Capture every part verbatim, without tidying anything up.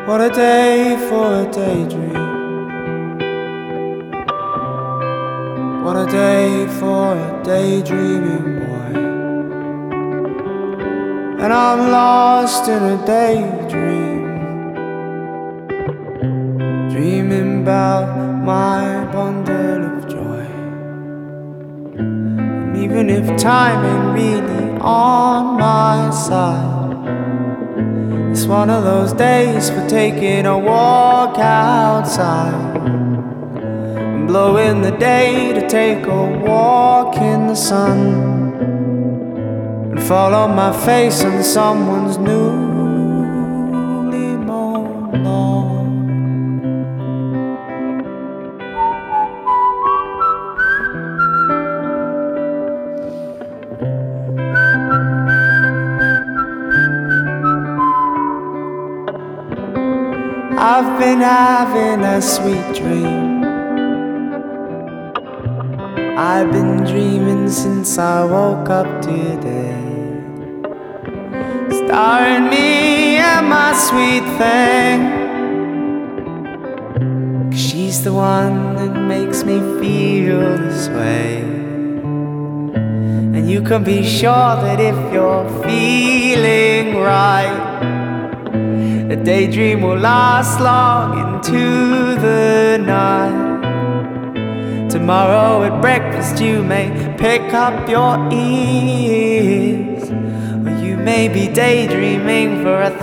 What a day for a daydream. What a day for a daydreaming boy. And I'm lost in a daydream, dreaming about my bundle of joy. And even if time ain't really on my side, it's one of those days for taking a walk outside and blowing the day to take a walk in the sun and follow my face on someone's newly mown lawn. I've been having a sweet dream. I've been dreaming since I woke up today, starring me and my sweet thing. 'Cause she's the one that makes me feel this way. And you can be sure that if you're feeling right, the daydream will last long into the night. Tomorrow at breakfast you may pick up your ears, or you may be daydreaming for a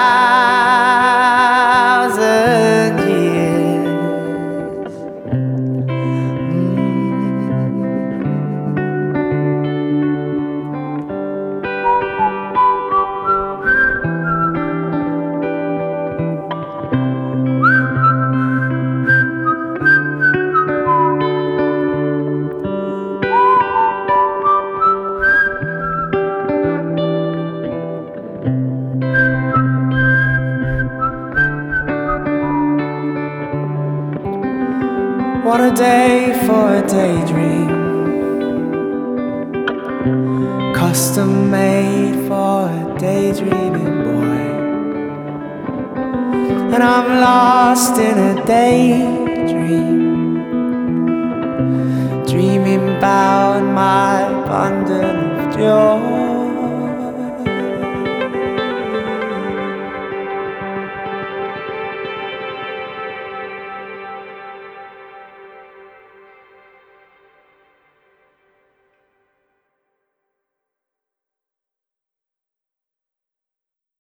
thousand years. What a day for a daydream, custom made for a daydreaming boy. And I'm lost in a daydream, dreaming about my bundle of joy.